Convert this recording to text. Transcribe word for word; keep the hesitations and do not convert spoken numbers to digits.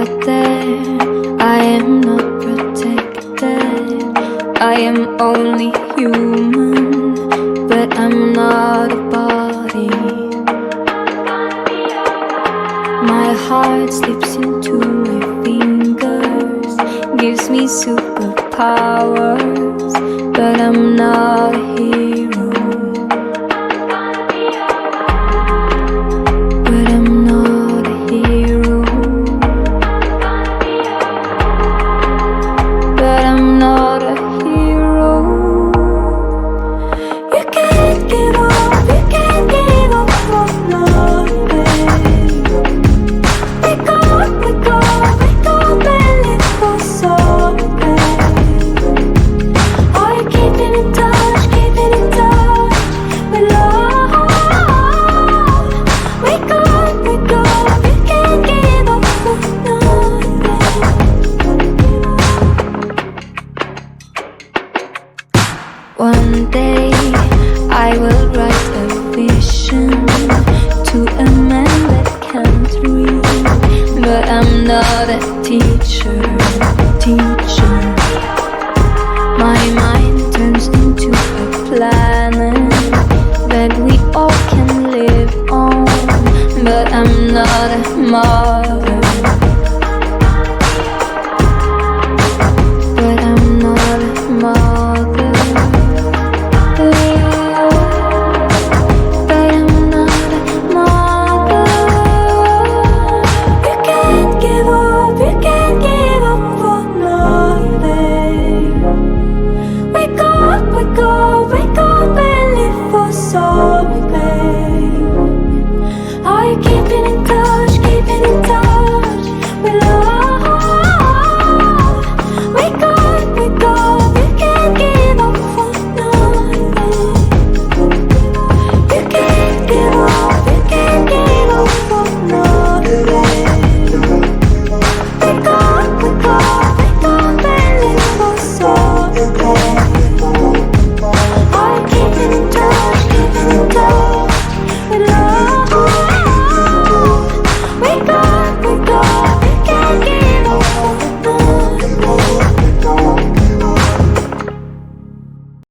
out there, I am not protected. I am only human, but I'm not a body. My heart slips into my fingers, gives me superpowers, but I'm not a hero. But I'm not a hero. But I'm not a hero. You can't give up, you can't give up on nothing. Wake up, wake up, wake up and live for something. Are you keeping in touch, keeping in touch with love? Wake up, wake up, you can't give up on nothing. One day I will write a vision to a man that can't read, but I'm not a teacher, teacher. My mind turns into a planet that we all can live on, but I'm not a model.